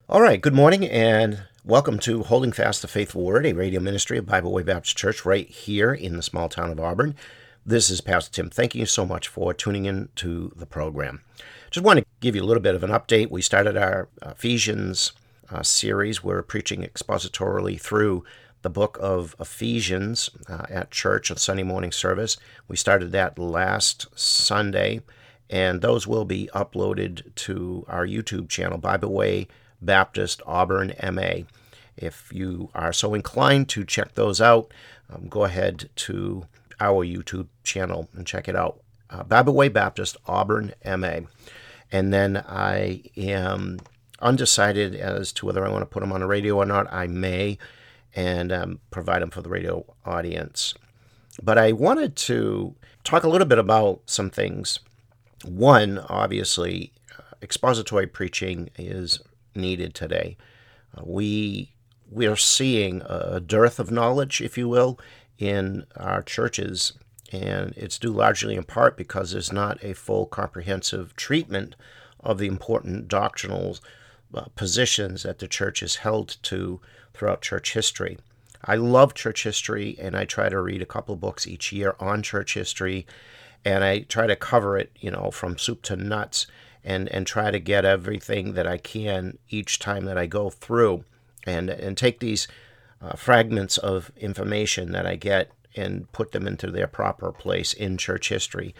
All right, good morning and welcome to Holding Fast the Faithful Word, a radio ministry of Bible Way Baptist Church right here in the small town of Auburn. This is Pastor Tim. Thank you so much for tuning in to the program. Just want to give you a little bit of an update. We started our Ephesians series. We're preaching expositorily through the book of Ephesians at church, a Sunday morning service. We started that last Sunday, and those will be uploaded to our YouTube channel, Bible Way Baptist Auburn, MA. If you are so inclined to check those out, go ahead to our YouTube channel and check it out. Bible Way Baptist Auburn, MA. And then I am undecided as to whether I want to put them on the radio or not. I may, and provide them for the radio audience. But I wanted to talk a little bit about some things. One, obviously, expository preaching is needed today. We are seeing a dearth of knowledge, if you will, in our churches, and it's due largely in part because there's not a full comprehensive treatment of the important doctrinal positions that the church has held to throughout church history. I love church history, and I try to read a couple of books each year on church history, and I try to cover it, from soup to nuts, and try to get everything that I can each time that I go through, and take these fragments of information that I get and put them into their proper place in church history.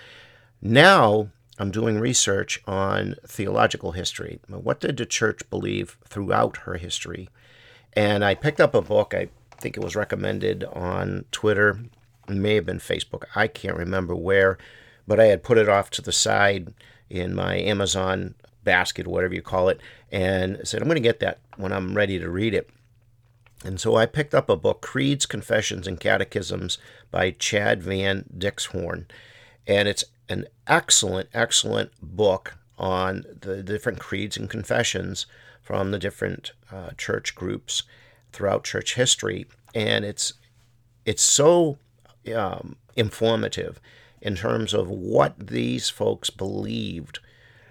Now I'm doing research on theological history. What did the church believe throughout her history? And I picked up a book. I think it was recommended on Twitter. It may have been Facebook. I can't remember where, but I had put it off to the side in my Amazon basket, whatever you call it, and said, I'm going to get that when I'm ready to read it. And so I picked up a book, Creeds, Confessions, and Catechisms by Chad Van Dixhoorn. And it's an excellent, excellent book on the different creeds and confessions from the different church groups throughout church history. And it's so informative in terms of what these folks believed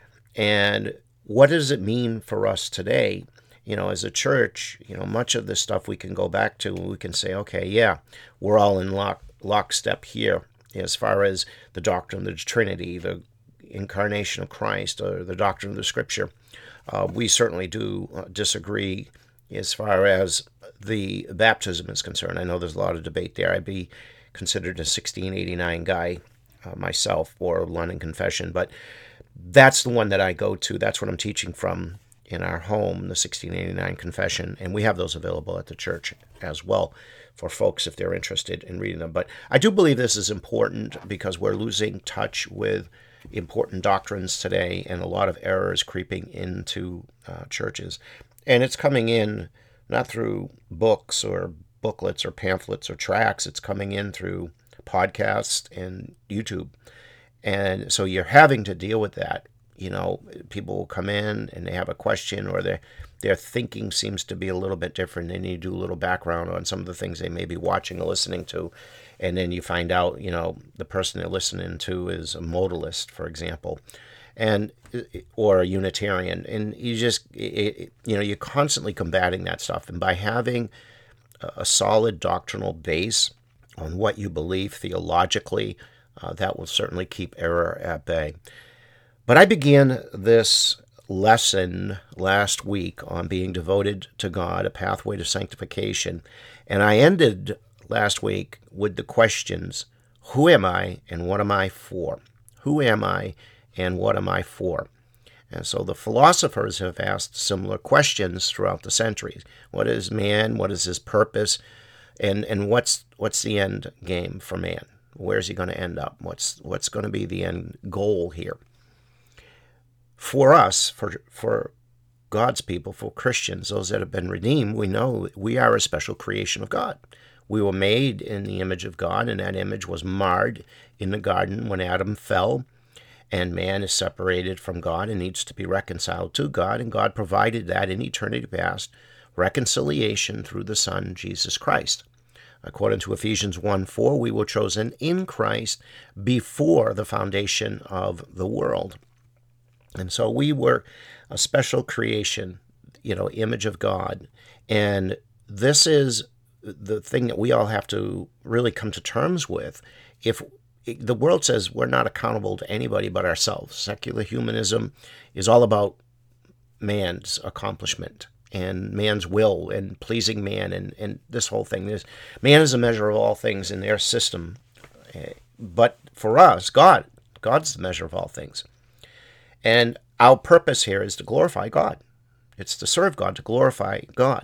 and what does it mean for us today. As a church, much of this stuff we can go back to and we can say, okay, yeah, we're all in lockstep here as far as the doctrine of the Trinity, the incarnation of Christ, or the doctrine of the Scripture. We certainly do disagree as far as the baptism is concerned. I know there's a lot of debate there. I'd be considered a 1689 guy myself, or London Confession, but that's the one that I go to. That's what I'm teaching from in our home, the 1689 Confession, and we have those available at the church as well for folks if they're interested in reading them. But I do believe this is important because we're losing touch with important doctrines today, and a lot of errors creeping into churches. And it's coming in not through books or booklets or pamphlets or tracts. It's coming in through podcasts and YouTube. And so you're having to deal with that. People will come in and they have a question, or their thinking seems to be a little bit different. They need to do a little background on some of the things they may be watching or listening to. And then you find out, the person they're listening to is a modalist, for example, or a Unitarian. And you're constantly combating that stuff. And by having a solid doctrinal base on what you believe theologically, that will certainly keep error at bay. But I began this lesson last week on being devoted to God, a pathway to sanctification, and I ended last week with the questions, who am I and what am I for? Who am I and what am I for? And so the philosophers have asked similar questions throughout the centuries. What is man? What is his purpose? And what's the end game for man? Where's he going to end up? What's going to be the end goal here? For us, for God's people, for Christians, those that have been redeemed, we know we are a special creation of God. We were made in the image of God, and that image was marred in the garden when Adam fell, and man is separated from God and needs to be reconciled to God, and God provided that in eternity past, reconciliation through the Son, Jesus Christ. According to Ephesians 1:4, we were chosen in Christ before the foundation of the world. And so we were a special creation, image of God. And this is the thing that we all have to really come to terms with. If the world says we're not accountable to anybody but ourselves, secular humanism is all about man's accomplishment and man's will and pleasing man and this whole thing. Man is a measure of all things in their system. But for us, God's the measure of all things. And our purpose here is to glorify God. It's to serve God, to glorify God.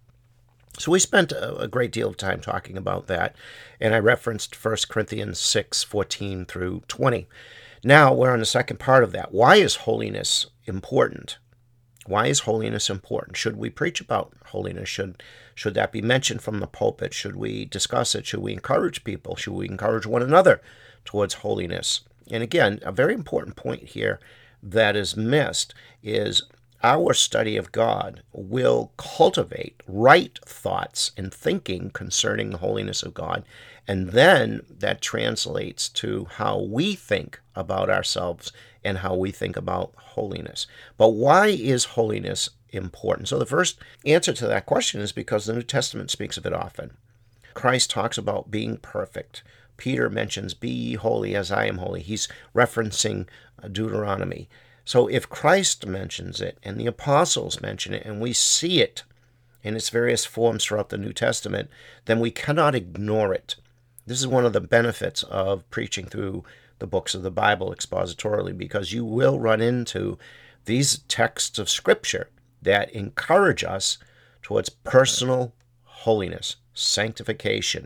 So we spent a great deal of time talking about that, and I referenced 1 Corinthians 6:14 through 20. Now we're on the second part of that. Why is holiness important? Why is holiness important? Should we preach about holiness? Should that be mentioned from the pulpit? Should we discuss it? Should we encourage people? Should we encourage one another towards holiness? And again, a very important point here that is missed is our study of God will cultivate right thoughts and thinking concerning the holiness of God, and then that translates to how we think about ourselves and how we think about holiness. But why is holiness important? So the first answer to that question is because the New Testament speaks of it often. Christ talks about being perfect. Peter mentions, "Be ye holy as I am holy." He's referencing Deuteronomy. So if Christ mentions it and the apostles mention it and we see it in its various forms throughout the New Testament, then we cannot ignore it. This is one of the benefits of preaching through the books of the Bible expositorily, because you will run into these texts of Scripture that encourage us towards personal holiness, sanctification.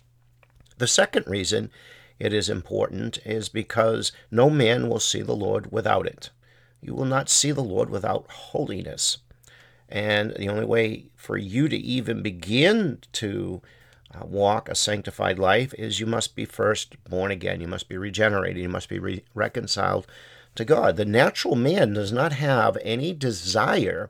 The second reason it is important is because no man will see the Lord without it. You will not see the Lord without holiness. And the only way for you to even begin to walk a sanctified life is you must be first born again. You must be regenerated. You must be reconciled to God. The natural man does not have any desire,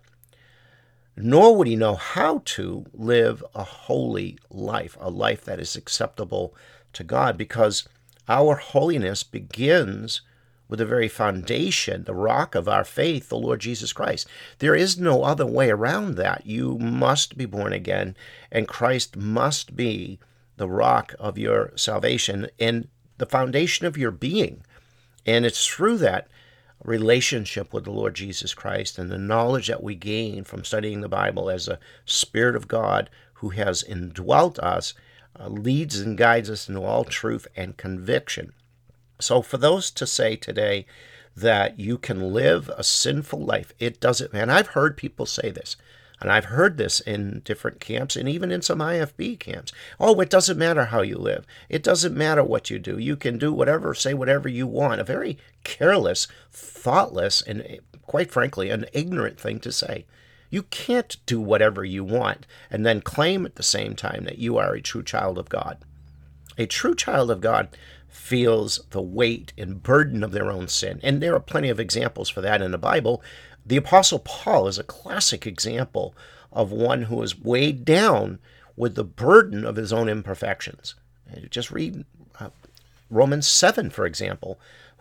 nor would he know how to live a holy life, a life that is acceptable to God, because our holiness begins with the very foundation, the rock of our faith, the Lord Jesus Christ. There is no other way around that. You must be born again, and Christ must be the rock of your salvation and the foundation of your being. And it's through that relationship with the Lord Jesus Christ and the knowledge that we gain from studying the Bible as a Spirit of God who has indwelt us, leads and guides us into all truth and conviction. So for those to say today that you can live a sinful life, it doesn't, and I've heard people say this, and I've heard this in different camps and even in some IFB camps. Oh, it doesn't matter how you live. It doesn't matter what you do. You can do whatever, say whatever you want. A very careless, thoughtless, and quite frankly, an ignorant thing to say. You can't do whatever you want and then claim at the same time that you are a true child of God. A true child of God feels the weight and burden of their own sin. And there are plenty of examples for that in the Bible. The Apostle Paul is a classic example of one who is weighed down with the burden of his own imperfections. Just read Romans 7, for example.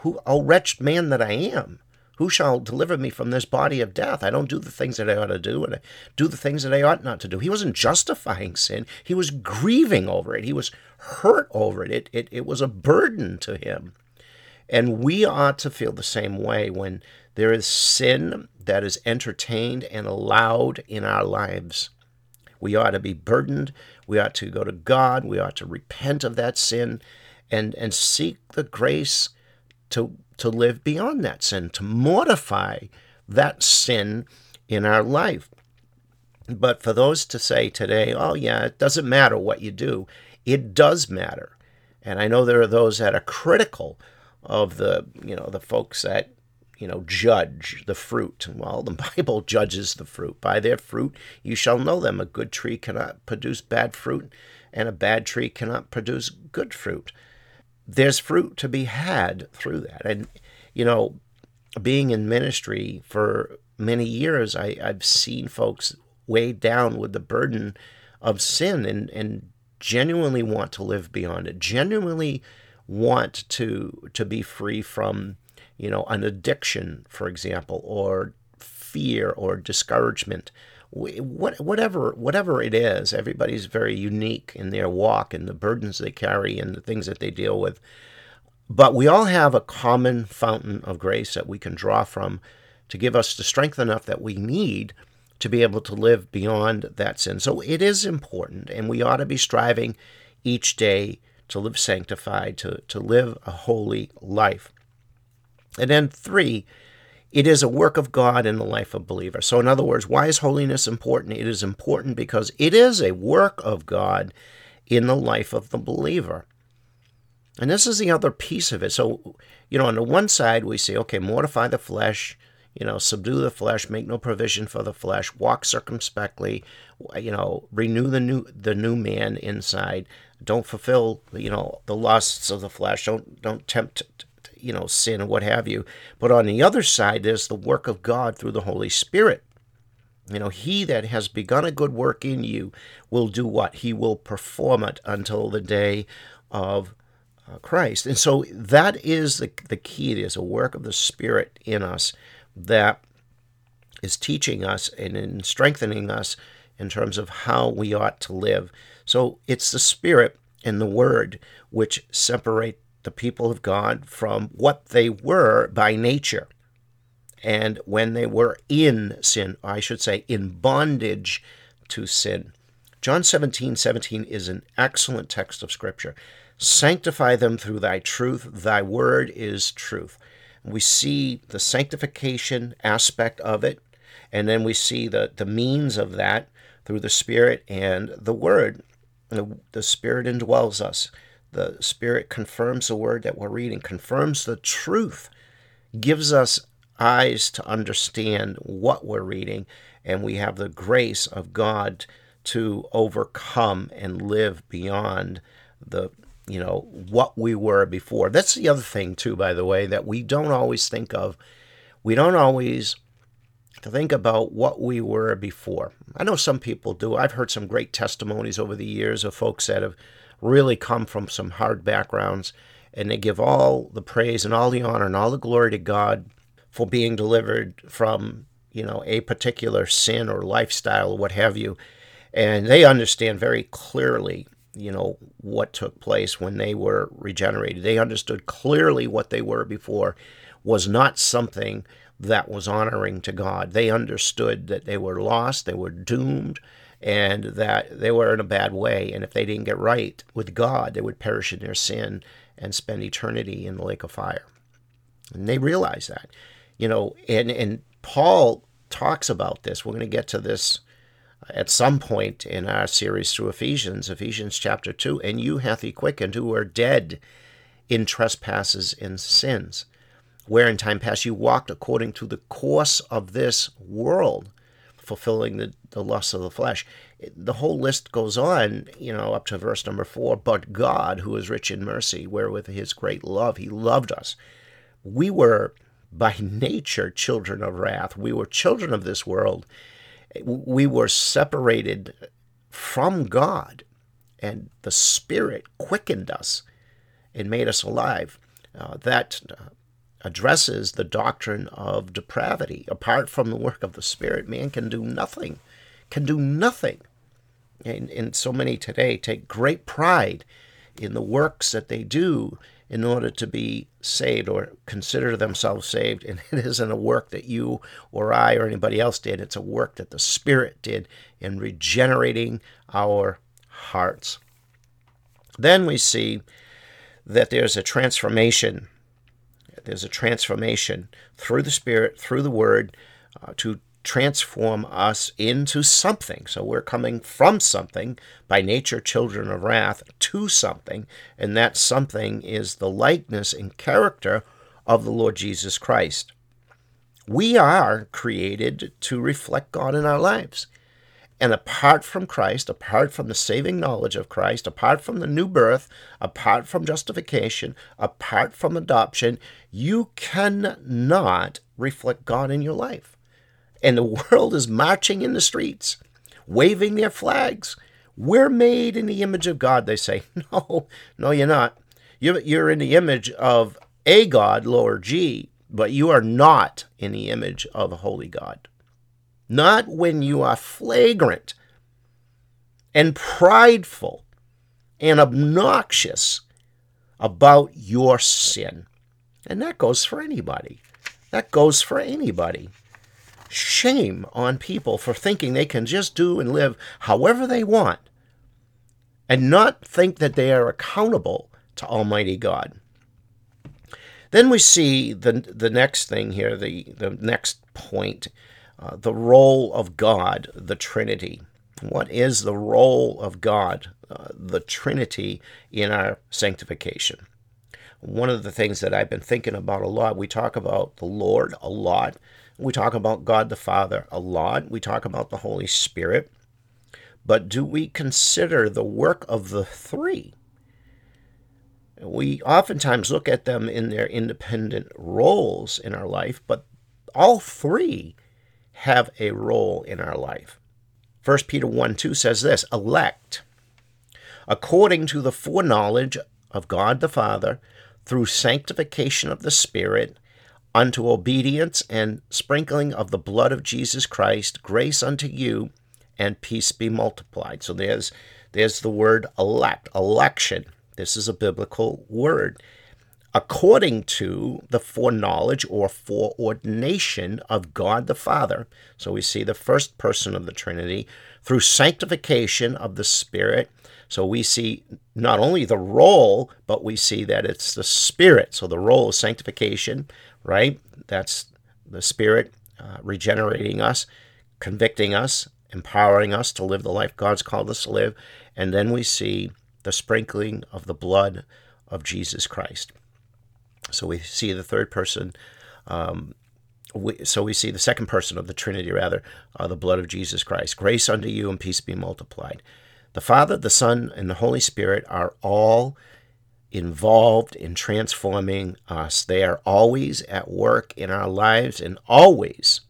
O wretched man that I am, who shall deliver me from this body of death? I don't do the things that I ought to do, and I do the things that I ought not to do. He wasn't justifying sin. He was grieving over it. He was hurt over it. It was a burden to him. And we ought to feel the same way when there is sin that is entertained and allowed in our lives. We ought to be burdened. We ought to go to God. We ought to repent of that sin and seek the grace to live beyond that sin, to mortify that sin in our life. But for those to say today, oh yeah, it doesn't matter what you do, it does matter. And I know there are those that are critical of the folks that, judge the fruit. Well, the Bible judges the fruit. By their fruit you shall know them. A good tree cannot produce bad fruit, and a bad tree cannot produce good fruit. There's fruit to be had through that. And, being in ministry for many years, I've seen folks weighed down with the burden of sin and genuinely want to live beyond it, genuinely want to be free from, an addiction, for example, or fear or discouragement whatever it is. Everybody's very unique in their walk and the burdens they carry and the things that they deal with. But we all have a common fountain of grace that we can draw from to give us the strength enough that we need to be able to live beyond that sin. So it is important, and we ought to be striving each day to live sanctified, to live a holy life. And then 3, it is a work of God in the life of believers. So in other words, why is holiness important? It is important because it is a work of God in the life of the believer. And this is the other piece of it. So, on the one side, we say, okay, mortify the flesh, subdue the flesh, make no provision for the flesh, walk circumspectly, renew the new man inside. Don't fulfill, the lusts of the flesh. Don't tempt, sin or what have you. But on the other side, there's the work of God through the Holy Spirit. He that has begun a good work in you will do what? He will perform it until the day of Christ. And so that is the key. It is a work of the Spirit in us that is teaching us and in strengthening us in terms of how we ought to live. So it's the Spirit and the Word which separate the people of God from what they were by nature. And when they were in sin, I should say in bondage to sin. John 17:17 is an excellent text of Scripture. Sanctify them through thy truth. Thy word is truth. We see the sanctification aspect of it, and then we see the means of that through the Spirit and the Word. The Spirit indwells us. The Spirit confirms the Word that we're reading, confirms the truth, gives us eyes to understand what we're reading, and we have the grace of God to overcome and live beyond what we were before. That's the other thing, too, by the way, that we don't always think of. We don't always think about what we were before. I know some people do. I've heard some great testimonies over the years of folks that have really come from some hard backgrounds, and they give all the praise and all the honor and all the glory to God for being delivered from, a particular sin or lifestyle or what have you. And they understand very clearly what took place when they were regenerated. They understood clearly what they were before was not something that was honoring to God. They understood that they were lost, they were doomed, and that they were in a bad way. And if they didn't get right with God, they would perish in their sin and spend eternity in the lake of fire. And they realized that, and Paul talks about this. We're going to get to this at some point in our series through Ephesians chapter 2, and you hath he quickened who were dead in trespasses and sins, where in time past you walked according to the course of this world, fulfilling the lusts of the flesh. The whole list goes on, up to verse number 4. But God, who is rich in mercy, wherewith his great love, he loved us. We were by nature children of wrath. We were children of this world. We were separated from God, and the Spirit quickened us and made us alive. That addresses the doctrine of depravity. Apart from the work of the Spirit, man can do nothing. And so many today take great pride in the works that they do in order to be saved or consider themselves saved. And it isn't a work that you or I or anybody else did. It's a work that the Spirit did in regenerating our hearts. Then we see that there's a transformation. There's a transformation through the Spirit, through the Word, to transform us into something. So we're coming from something, by nature children of wrath, to something, and that something is the likeness and character of the Lord Jesus Christ. We are created to reflect God in our lives. And apart from Christ, apart from the saving knowledge of Christ, apart from the new birth, apart from justification, apart from adoption, you cannot reflect God in your life. And the world is marching in the streets, waving their flags. We're made in the image of God, they say. No, you're not. You're in the image of a God, lower G, but you are not in the image of a holy God. not when you are flagrant and prideful and obnoxious about your sin. And that goes for anybody. That goes for anybody. Shame on people for thinking they can just do and live however they want and not think that they are accountable to Almighty God. Then we see the next thing here, the next point, the role of God, the Trinity. What is the role of God, the Trinity, in our sanctification? One of the things that I've been thinking about a lot, we talk about the Lord a lot. We talk about God the Father a lot. We talk about the Holy Spirit. But do we consider the work of the three? We oftentimes look at them in their independent roles in our life, but all three have a role in our life. 1 Peter 1:2 says this, elect, according to the foreknowledge of God the Father, through sanctification of the Spirit, unto obedience and sprinkling of the blood of Jesus Christ, grace unto you, and peace be multiplied. So there's the word elect, election. This is a biblical word. According to the foreknowledge or foreordination of God the Father. So we see the first person of the Trinity through sanctification of the Spirit. So we see not only the role, but we see that it's the Spirit. So the role is sanctification, right? That's the Spirit regenerating us, convicting us, empowering us to live the life God's called us to live. And then we see the sprinkling of the blood of Jesus Christ. So we see the third person. So we see the second person of the Trinity, rather, the blood of Jesus Christ. Grace unto you and peace be multiplied. The Father, the Son, and the Holy Spirit are all involved in transforming us. They are always at work in our lives and always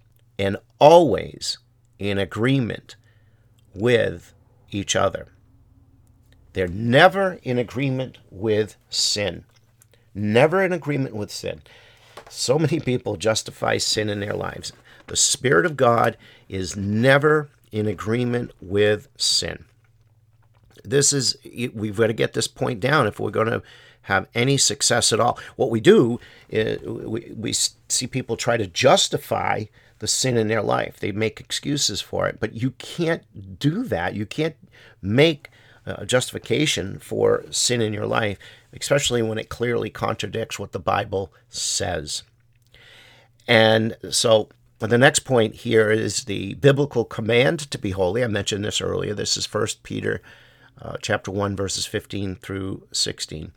in agreement with each other. They're never in agreement with sin. Never in agreement with sin. So many people justify sin in their lives. The Spirit of God is never in agreement with sin. We've got to get this point down if we're going to have any success at all. What we do is we see people try to justify the sin in their life. They make excuses for it, but you can't do that. You can't make a justification for sin in your life, especially when it clearly contradicts what the Bible says. And so the next point here is the biblical command to be holy. I mentioned this earlier. This is 1 Peter chapter 1, verses 15 through 16.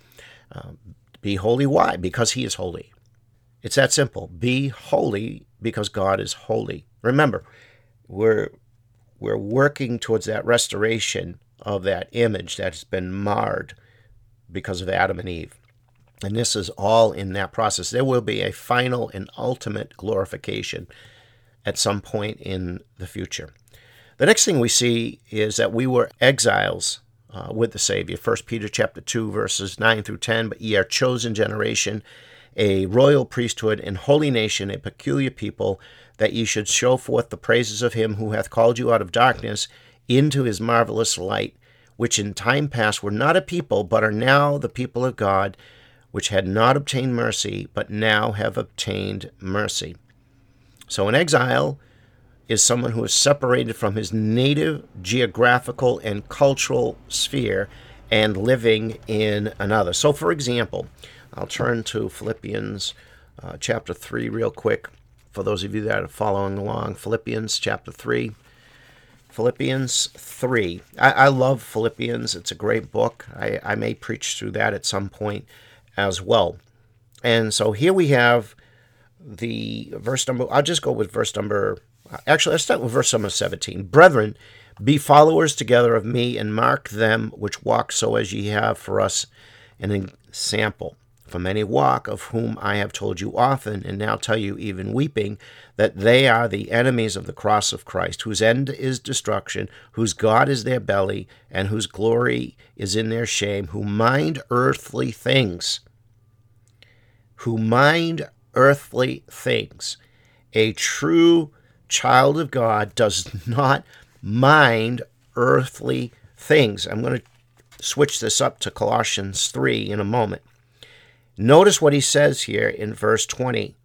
Be holy. Why? Because he is holy. It's that simple. Be holy because God is holy. Remember, we're working towards that restoration of that image that has been marred because of Adam and Eve. And this is all in that process. There will be a final and ultimate glorification at some point in the future. The next thing we see is that we were exiles with the Savior. 1 Peter chapter 2, verses 9 through 10. But ye are chosen generation, a royal priesthood, and holy nation, a peculiar people, that ye should show forth the praises of him who hath called you out of darkness into his marvelous light, which in time past were not a people, but are now the people of God, which had not obtained mercy, but now have obtained mercy. So an exile is someone who is separated from his native geographical and cultural sphere and living in another. So, for example, I'll turn to Philippians chapter 3 real quick for those of you that are following along. Philippians chapter 3. Philippians 3. I love Philippians. It's a great book. I may preach through that at some point as well. And so here we have the verse number. I'll just go with verse number. Actually, let's start with verse number 17. Brethren, be followers together of me, and mark them which walk so as ye have for us an example. For many walk, of whom I have told you often, and now tell you even weeping, that they are the enemies of the cross of Christ, whose end is destruction, whose God is their belly, and whose glory is in their shame, who mind earthly things. Who mind earthly things. A true child of God does not mind earthly things. I'm going to switch this up to Colossians 3 in a moment. Notice what he says here in verse 20,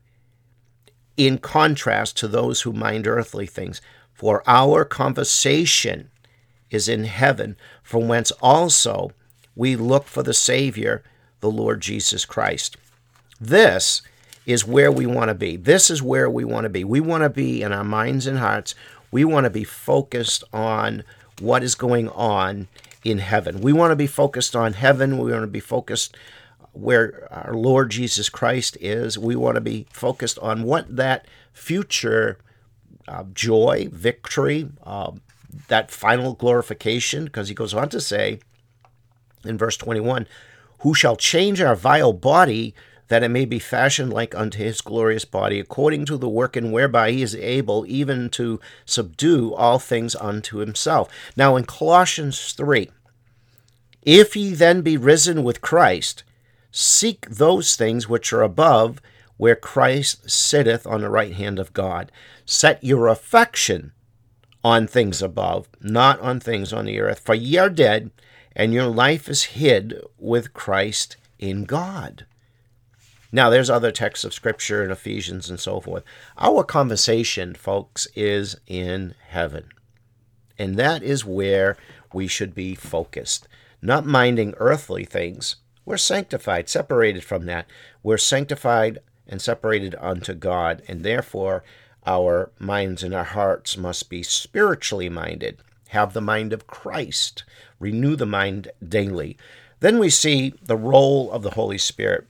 in contrast to those who mind earthly things. For our conversation is in heaven, from whence also we look for the Savior, the Lord Jesus Christ. This is where we want to be. This is where we want to be. We want to be in our minds and hearts. We want to be focused on what is going on in heaven. We want to be focused on heaven. We want to be focused where our Lord Jesus Christ is. We want to be focused on what that future joy, victory, that final glorification, because he goes on to say in verse 21, who shall change our vile body, that it may be fashioned like unto his glorious body, according to the working whereby he is able even to subdue all things unto himself. Now in Colossians 3, if ye then be risen with Christ, seek those things which are above, where Christ sitteth on the right hand of God. Set your affection on things above, not on things on the earth. For ye are dead, and your life is hid with Christ in God. Now, there's other texts of Scripture in Ephesians and so forth. Our conversation, folks, is in heaven. And that is where we should be focused. Not minding earthly things. We're sanctified, separated from that. We're sanctified and separated unto God, and therefore our minds and our hearts must be spiritually minded. Have the mind of Christ. Renew the mind daily. Then we see the role of the Holy Spirit.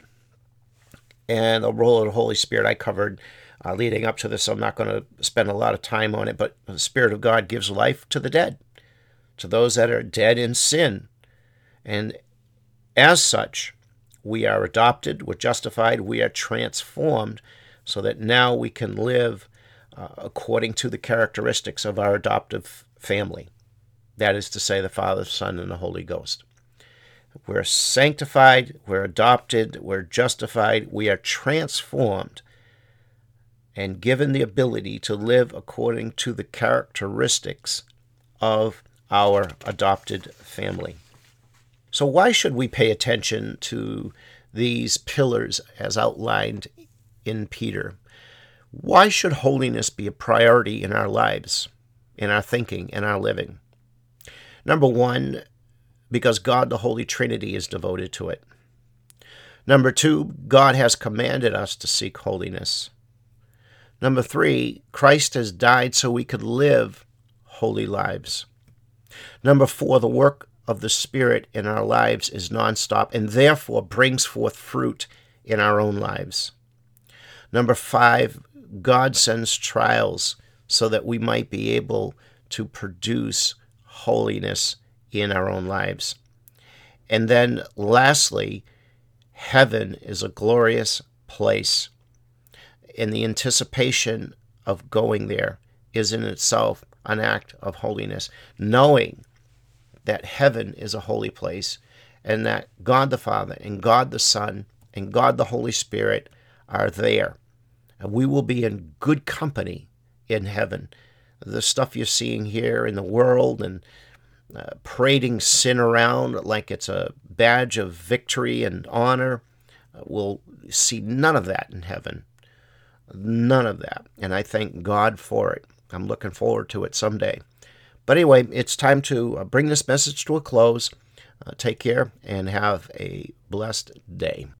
And the role of the Holy Spirit I covered leading up to this. I'm not going to spend a lot of time on it, but the Spirit of God gives life to the dead, to those that are dead in sin. And as such, we are adopted, we're justified, we are transformed so that now we can live according to the characteristics of our adoptive family. That is to say, the Father, Son, and the Holy Ghost. We're sanctified, we're adopted, we're justified, we are transformed and given the ability to live according to the characteristics of our adopted family. So why should we pay attention to these pillars as outlined in Peter? Why should holiness be a priority in our lives, in our thinking, in our living? Number one, because God, the Holy Trinity, is devoted to it. Number two, God has commanded us to seek holiness. Number three, Christ has died so we could live holy lives. Number four, the work of the Spirit in our lives is nonstop and therefore brings forth fruit in our own lives. Number five, God sends trials so that we might be able to produce holiness in our own lives. And then lastly, heaven is a glorious place. And the anticipation of going there is in itself an act of holiness, knowing that heaven is a holy place and that God the Father and God the Son and God the Holy Spirit are there. And we will be in good company in heaven. The stuff you're seeing here in the world and parading sin around like it's a badge of victory and honor, we'll see none of that in heaven. None of that. And I thank God for it. I'm looking forward to it someday. But anyway, it's time to bring this message to a close. Take care and have a blessed day.